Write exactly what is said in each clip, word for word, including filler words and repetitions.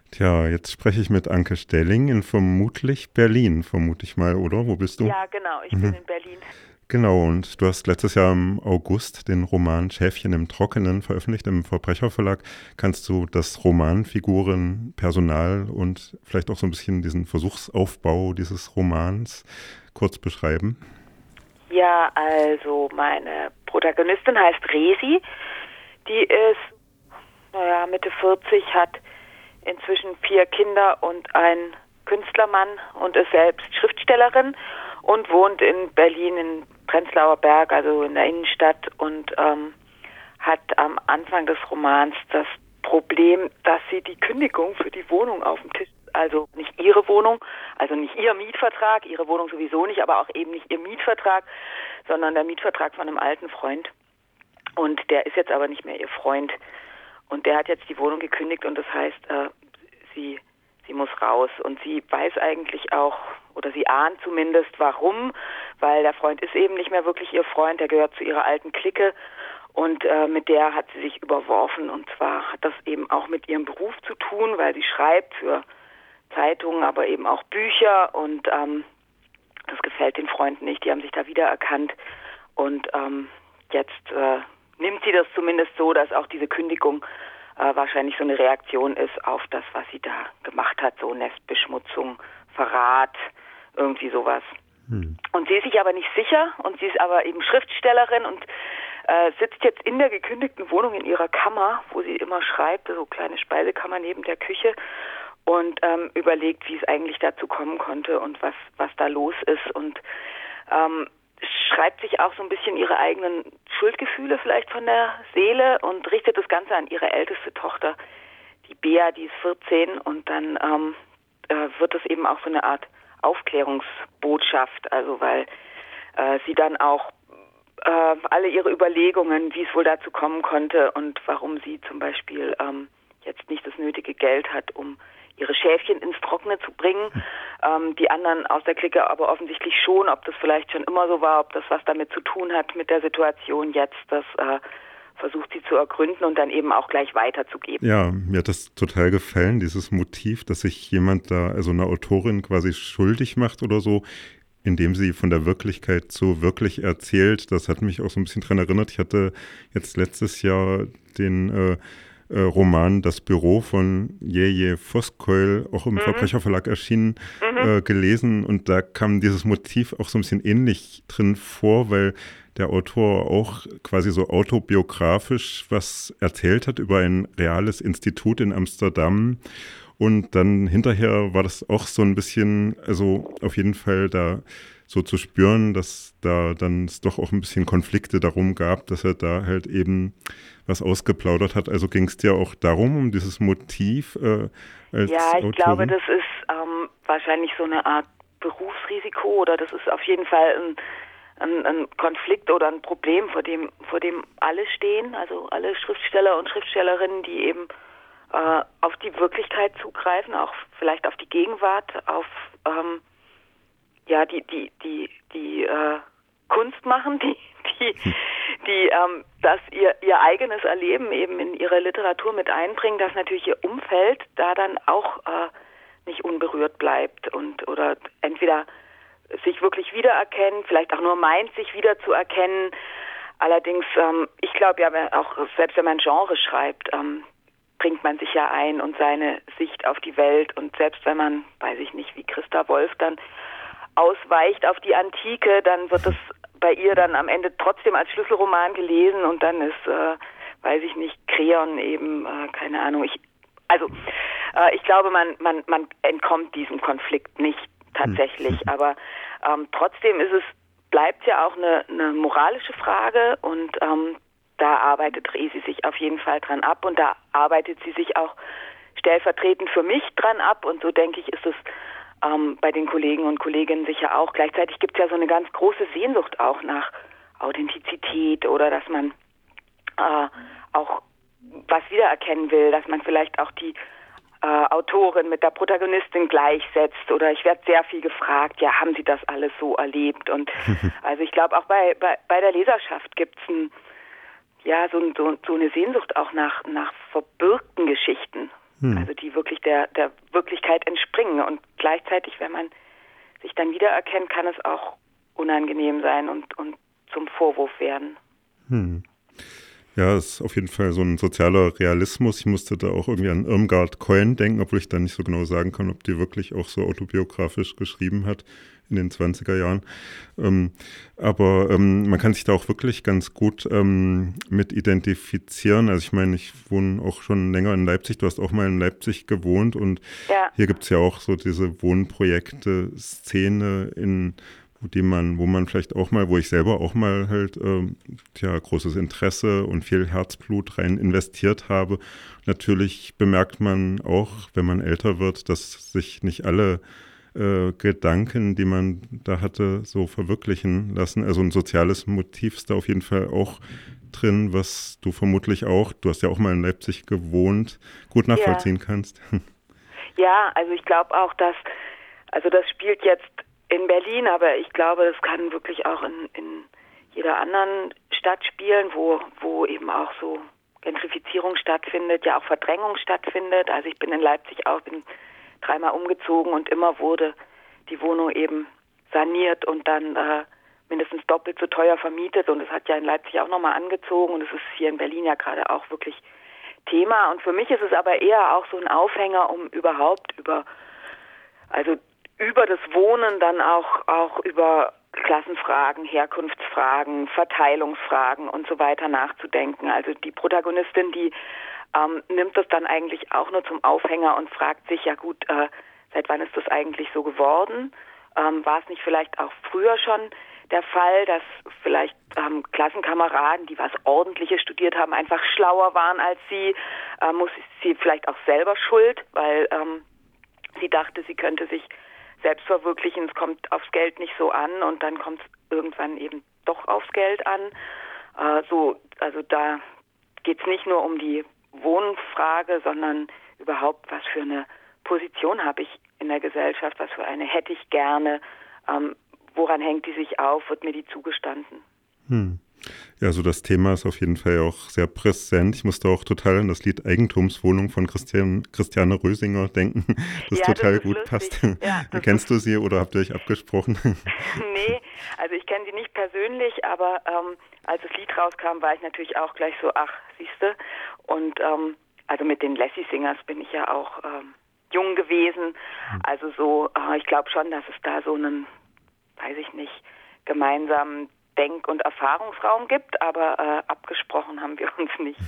Tja, jetzt spreche ich mit Anke Stelling in vermutlich Berlin, vermute ich mal, oder? Wo bist du? Ja, genau, ich bin Mhm. in Berlin. Genau, und du hast letztes Jahr im August den Roman Schäfchen im Trockenen veröffentlicht im Verbrecherverlag. Kannst du das Romanfiguren, Personal und vielleicht auch so ein bisschen diesen Versuchsaufbau dieses Romans kurz beschreiben? Ja, also meine Protagonistin heißt Resi. Die ist, naja, Mitte vierzig, hat inzwischen vier Kinder und einen Künstlermann und ist selbst Schriftstellerin und wohnt in Berlin in Prenzlauer Berg, also in der Innenstadt, und ähm, hat am Anfang des Romans das Problem, dass sie die Kündigung für die Wohnung auf dem Tisch, also nicht ihre Wohnung, also nicht ihr Mietvertrag, ihre Wohnung sowieso nicht, aber auch eben nicht ihr Mietvertrag, sondern der Mietvertrag von einem alten Freund. Und der ist jetzt aber nicht mehr ihr Freund. Und der hat jetzt die Wohnung gekündigt und das heißt, äh, sie, sie muss raus. Und sie weiß eigentlich auch, oder sie ahnt zumindest, warum, weil der Freund ist eben nicht mehr wirklich ihr Freund, der gehört zu ihrer alten Clique. Und äh, mit der hat sie sich überworfen. Und zwar hat das eben auch mit ihrem Beruf zu tun, weil sie schreibt für Zeitungen, aber eben auch Bücher. Und ähm, das gefällt den Freunden nicht. Die haben sich da wiedererkannt. Und ähm, jetzt äh, nimmt sie das zumindest so, dass auch diese Kündigung äh, wahrscheinlich so eine Reaktion ist auf das, was sie da gemacht hat. So Nestbeschmutzung, Verrat, irgendwie sowas. Hm. Und sie ist sich aber nicht sicher und sie ist aber eben Schriftstellerin und äh, sitzt jetzt in der gekündigten Wohnung in ihrer Kammer, wo sie immer schreibt, so kleine Speisekammer neben der Küche, und ähm, überlegt, wie es eigentlich dazu kommen konnte und was, was da los ist, und ähm, schreibt sich auch so ein bisschen ihre eigenen Schuldgefühle vielleicht von der Seele und richtet das Ganze an ihre älteste Tochter, die Bea, die ist vierzehn, und dann ähm, äh, wird es eben auch so eine Art Aufklärungsbotschaft, also weil äh, sie dann auch äh, alle ihre Überlegungen, wie es wohl dazu kommen konnte und warum sie zum Beispiel ähm, jetzt nicht das nötige Geld hat, um ihre Schäfchen ins Trockene zu bringen. Ähm, die anderen aus der Clique aber offensichtlich schon, ob das vielleicht schon immer so war, ob das was damit zu tun hat mit der Situation jetzt, das äh, versucht sie zu ergründen und dann eben auch gleich weiterzugeben. Ja, mir hat das total gefallen, dieses Motiv, dass sich jemand da, also eine Autorin quasi schuldig macht oder so, indem sie von der Wirklichkeit so wirklich erzählt. Das hat mich auch so ein bisschen dran erinnert. Ich hatte jetzt letztes Jahr den äh, äh, Roman Das Büro von Jeje Voskuil, auch im Mhm. Verbrecherverlag erschienen, Mhm. äh, gelesen. Und da kam dieses Motiv auch so ein bisschen ähnlich drin vor, weil der Autor auch quasi so autobiografisch was erzählt hat über ein reales Institut in Amsterdam. Und dann hinterher war das auch so ein bisschen, also auf jeden Fall da so zu spüren, dass da dann es doch auch ein bisschen Konflikte darum gab, dass er da halt eben was ausgeplaudert hat. Also ging es dir auch darum, um dieses Motiv äh, als Ja, ich glaube, Autorin? das ist ähm, wahrscheinlich so eine Art Berufsrisiko, oder das ist auf jeden Fall ein, ein, ein Konflikt oder ein Problem, vor dem, vor dem alle stehen, also alle Schriftsteller und Schriftstellerinnen, die eben äh, auf die Wirklichkeit zugreifen, auch vielleicht auf die Gegenwart, auf ähm, ja die die die die äh, Kunst machen, die die die ähm, das ihr ihr eigenes Erleben eben in ihre Literatur mit einbringen, dass natürlich ihr Umfeld da dann auch äh, nicht unberührt bleibt und oder entweder sich wirklich wiedererkennen, vielleicht auch nur meint, sich wiederzuerkennen. Allerdings, ähm, ich glaube ja, wenn auch selbst wenn man Genre schreibt, ähm, bringt man sich ja ein und seine Sicht auf die Welt, und selbst wenn man, weiß ich nicht, wie Christa Wolf dann ausweicht auf die Antike, dann wird es bei ihr dann am Ende trotzdem als Schlüsselroman gelesen, und dann ist, äh, weiß ich nicht, Kreon eben, äh, keine Ahnung, ich, also äh, ich glaube, man, man, man entkommt diesem Konflikt nicht Hm. tatsächlich, aber ähm, trotzdem ist es, bleibt ja auch eine, eine moralische Frage, und ähm, da arbeitet Resi sich auf jeden Fall dran ab, und da arbeitet sie sich auch stellvertretend für mich dran ab, und so denke ich, ist es ähm, bei den Kollegen und Kolleginnen sicher auch. Gleichzeitig gibt es ja so eine ganz große Sehnsucht auch nach Authentizität, oder dass man äh, auch was wiedererkennen will, dass man vielleicht auch die äh, Autorin mit der Protagonistin gleichsetzt, oder ich werde sehr viel gefragt, ja, haben Sie das alles so erlebt? Und also ich glaube, auch bei, bei, bei der Leserschaft gibt es ein, ja, so, so, so eine Sehnsucht auch nach, nach verbürgten Geschichten. Hm. Also die wirklich der, der Wirklichkeit entspringen. Und gleichzeitig, wenn man sich dann wiedererkennt, kann es auch unangenehm sein und, und zum Vorwurf werden. Hm. Ja, das ist auf jeden Fall so ein sozialer Realismus. Ich musste da auch irgendwie an Irmgard Cohen denken, obwohl ich dann nicht so genau sagen kann, ob die wirklich auch so autobiografisch geschrieben hat in den zwanziger Jahren. Ähm, aber ähm, man kann sich da auch wirklich ganz gut ähm, mit identifizieren. Also ich meine, ich wohne auch schon länger in Leipzig. Du hast auch mal in Leipzig gewohnt und ja. Hier gibt es ja auch so diese Wohnprojekte, Szene in die man, wo man vielleicht auch mal, wo ich selber auch mal halt ähm, ja, großes Interesse und viel Herzblut rein investiert habe. Natürlich bemerkt man auch, wenn man älter wird, dass sich nicht alle äh, Gedanken, die man da hatte, so verwirklichen lassen. Also ein soziales Motiv ist da auf jeden Fall auch drin, was du vermutlich auch, du hast ja auch mal in Leipzig gewohnt, gut nachvollziehen ja. kannst. Ja, also ich glaube auch, dass, also das spielt jetzt in Berlin, aber ich glaube, das kann wirklich auch in, in jeder anderen Stadt spielen, wo, wo eben auch so Gentrifizierung stattfindet, ja auch Verdrängung stattfindet. Also ich bin in Leipzig auch, bin dreimal umgezogen und immer wurde die Wohnung eben saniert und dann äh, mindestens doppelt so teuer vermietet. Und es hat ja in Leipzig auch nochmal angezogen und es ist hier in Berlin ja gerade auch wirklich Thema. Und für mich ist es aber eher auch so ein Aufhänger, um überhaupt über, also über das Wohnen dann auch, auch über Klassenfragen, Herkunftsfragen, Verteilungsfragen und so weiter nachzudenken. Also die Protagonistin, die ähm, nimmt das dann eigentlich auch nur zum Aufhänger und fragt sich, ja gut, äh, seit wann ist das eigentlich so geworden? Ähm, war es nicht vielleicht auch früher schon der Fall, dass vielleicht ähm, Klassenkameraden, die was Ordentliches studiert haben, einfach schlauer waren als sie? Äh, muss sie vielleicht auch selber schuld, weil ähm, sie dachte, sie könnte sich selbst verwirklichen, es kommt aufs Geld nicht so an und dann kommt es irgendwann eben doch aufs Geld an. Äh, so, also da geht es nicht nur um die Wohnfrage, sondern überhaupt, was für eine Position habe ich in der Gesellschaft, was für eine hätte ich gerne, ähm, woran hängt die sich auf, wird mir die zugestanden. Hm. Ja, so das Thema ist auf jeden Fall auch sehr präsent. Ich musste auch total an das Lied Eigentumswohnung von Christian, Christiane Rösinger denken, das ja, total das gut lustig. passt. Ja, Kennst du sie oder habt ihr euch abgesprochen? Nee, also ich kenne sie nicht persönlich, aber ähm, als das Lied rauskam, war ich natürlich auch gleich so, ach, siehste. Und ähm, also mit den Lassie Singers bin ich ja auch ähm, jung gewesen. Also so, äh, ich glaube schon, dass es da so einen, weiß ich nicht, gemeinsamen Denk- und Erfahrungsraum gibt, aber äh, abgesprochen haben wir uns nicht.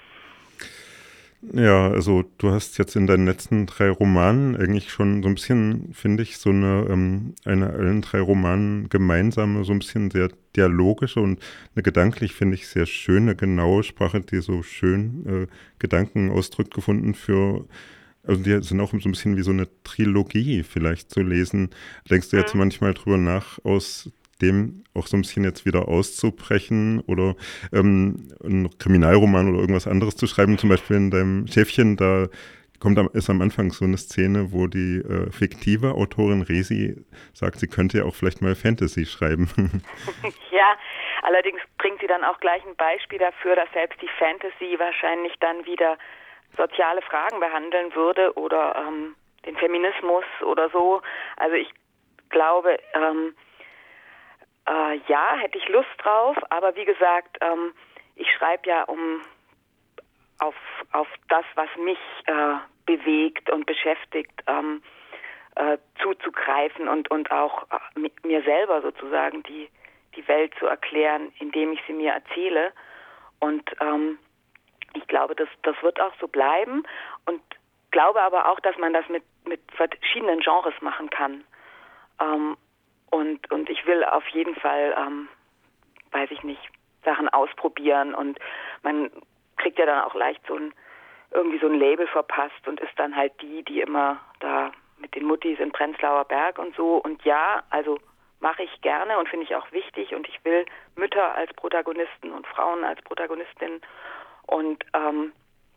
Ja, also du hast jetzt in deinen letzten drei Romanen eigentlich schon so ein bisschen, finde ich, so eine, ähm, eine allen drei Romanen gemeinsame, so ein bisschen sehr dialogische und eine gedanklich, finde ich, sehr schöne, genaue Sprache, die so schön äh, Gedanken ausdrückt, gefunden für, also die sind auch so ein bisschen wie so eine Trilogie vielleicht zu lesen. Denkst du jetzt Mhm. manchmal drüber nach, aus dem auch so ein bisschen jetzt wieder auszubrechen oder ähm, einen Kriminalroman oder irgendwas anderes zu schreiben, zum Beispiel in deinem Schäfchen, da kommt am, ist am Anfang so eine Szene, wo die äh, fiktive Autorin Resi sagt, sie könnte ja auch vielleicht mal Fantasy schreiben. Ja, allerdings bringt sie dann auch gleich ein Beispiel dafür, dass selbst die Fantasy wahrscheinlich dann wieder soziale Fragen behandeln würde oder ähm, den Feminismus oder so. Also ich glaube, ähm, Äh, ja, hätte ich Lust drauf, aber wie gesagt, ähm, ich schreibe ja um auf, auf das, was mich äh, bewegt und beschäftigt, ähm, äh, zuzugreifen und, und auch äh, mir selber sozusagen die, die Welt zu erklären, indem ich sie mir erzähle. Und ähm, ich glaube, das, das wird auch so bleiben und glaube aber auch, dass man das mit, mit verschiedenen Genres machen kann. Ähm, Und, und ich will auf jeden Fall, ähm, weiß ich nicht, Sachen ausprobieren und man kriegt ja dann auch leicht so ein, irgendwie so ein Label verpasst und ist dann halt die, die immer da mit den Muttis in Prenzlauer Berg und so. Und ja, also mache ich gerne und finde ich auch wichtig und ich will Mütter als Protagonisten und Frauen als Protagonistinnen und ähm,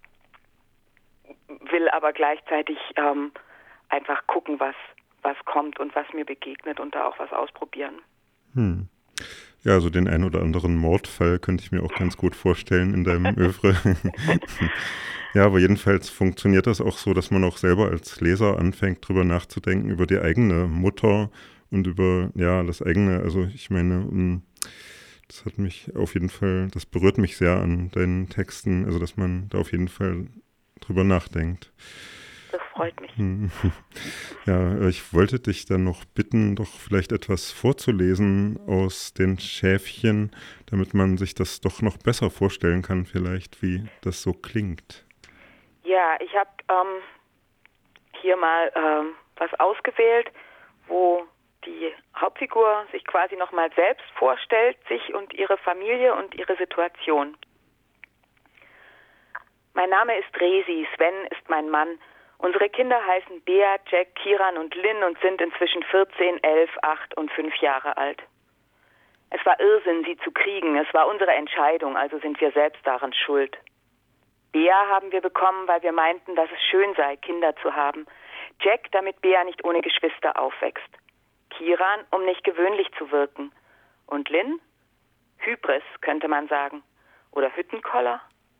will aber gleichzeitig ähm, einfach gucken, was was kommt und was mir begegnet und da auch was ausprobieren. Hm. Ja, also den ein oder anderen Mordfall könnte ich mir auch ganz gut vorstellen in deinem Övre. Ja, aber jedenfalls funktioniert das auch so, dass man auch selber als Leser anfängt, drüber nachzudenken, über die eigene Mutter und über, ja, das eigene, also ich meine, das hat mich auf jeden Fall, das berührt mich sehr an deinen Texten, also dass man da auf jeden Fall drüber nachdenkt. Das freut mich. Ja, ich wollte dich dann noch bitten, doch vielleicht etwas vorzulesen aus den Schäfchen, damit man sich das doch noch besser vorstellen kann, vielleicht, wie das so klingt. Ja, ich habe ähm, hier mal ähm, was ausgewählt, wo die Hauptfigur sich quasi nochmal selbst vorstellt, sich und ihre Familie und ihre Situation. Mein Name ist Resi, Sven ist mein Mann. Unsere Kinder heißen Bea, Jack, Kiran und Lynn und sind inzwischen vierzehn, elf, acht und fünf Jahre alt. Es war Irrsinn, sie zu kriegen. Es war unsere Entscheidung, also sind wir selbst daran schuld. Bea haben wir bekommen, weil wir meinten, dass es schön sei, Kinder zu haben. Jack, damit Bea nicht ohne Geschwister aufwächst. Kiran, um nicht gewöhnlich zu wirken. Und Lynn? Hybris, könnte man sagen. Oder Hüttenkoller?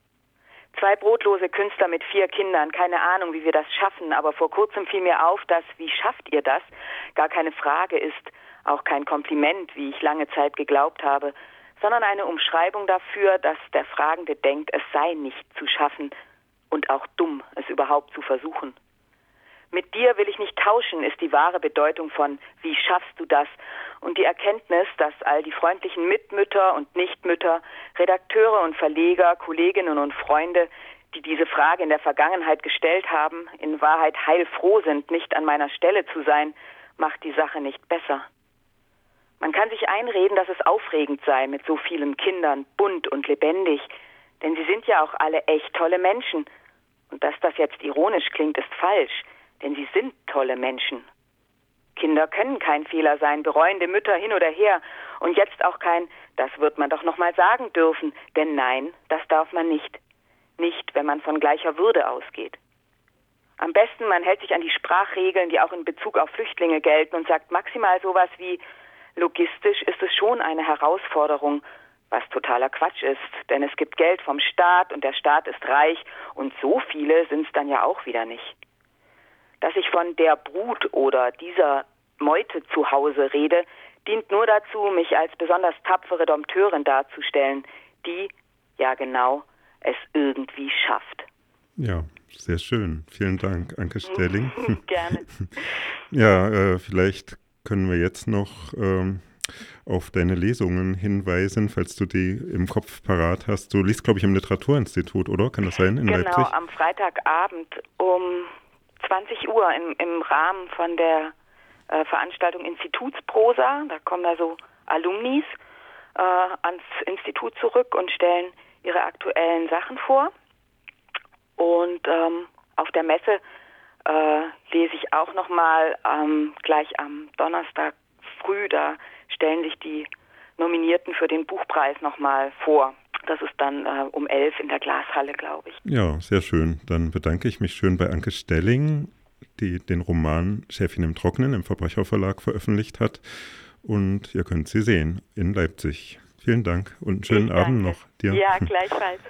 Zwei brotlose Künstler mit vier Kindern, keine Ahnung, wie wir das schaffen, aber vor kurzem fiel mir auf, dass "Wie schafft ihr das?" gar keine Frage ist, auch kein Kompliment, wie ich lange Zeit geglaubt habe, sondern eine Umschreibung dafür, dass der Fragende denkt, es sei nicht zu schaffen und auch dumm, es überhaupt zu versuchen. Mit dir will ich nicht tauschen, ist die wahre Bedeutung von "Wie schaffst du das?" Und die Erkenntnis, dass all die freundlichen Mitmütter und Nichtmütter, Redakteure und Verleger, Kolleginnen und Freunde, die diese Frage in der Vergangenheit gestellt haben, in Wahrheit heilfroh sind, nicht an meiner Stelle zu sein, macht die Sache nicht besser. Man kann sich einreden, dass es aufregend sei mit so vielen Kindern, bunt und lebendig, denn sie sind ja auch alle echt tolle Menschen. Und dass das jetzt ironisch klingt, ist falsch, denn sie sind tolle Menschen. Kinder können kein Fehler sein, bereuende Mütter hin oder her. Und jetzt auch kein, das wird man doch noch mal sagen dürfen. Denn nein, das darf man nicht. Nicht, wenn man von gleicher Würde ausgeht. Am besten, man hält sich an die Sprachregeln, die auch in Bezug auf Flüchtlinge gelten und sagt maximal sowas wie, logistisch ist es schon eine Herausforderung, was totaler Quatsch ist. Denn es gibt Geld vom Staat und der Staat ist reich und so viele sind es dann ja auch wieder nicht. Dass ich von der Brut oder dieser Meute zu Hause rede, dient nur dazu, mich als besonders tapfere Dompteurin darzustellen, die, ja genau, es irgendwie schafft. Ja, sehr schön. Vielen Dank, Anke Stelling. Gerne. Ja, äh, vielleicht können wir jetzt noch ähm, auf deine Lesungen hinweisen, falls du die im Kopf parat hast. Du liest, glaube ich, im Literaturinstitut, oder? Kann das sein, in genau, Leipzig? Genau, am Freitagabend um zwanzig Uhr im, im Rahmen von der äh, Veranstaltung Institutsprosa. Da kommen da so Alumnis äh, ans Institut zurück und stellen ihre aktuellen Sachen vor. Und ähm, auf der Messe äh, lese ich auch nochmal ähm, gleich am Donnerstag früh, da stellen sich die Nominierten für den Buchpreis nochmal vor. Das ist dann äh, um elf in der Glashalle, glaube ich. Ja, sehr schön. Dann bedanke ich mich schön bei Anke Stelling, die den Roman Schäfchen im Trockenen im Verbrecherverlag veröffentlicht hat. Und ihr könnt sie sehen in Leipzig. Vielen Dank und einen schönen Abend noch dir. Ja, gleichfalls.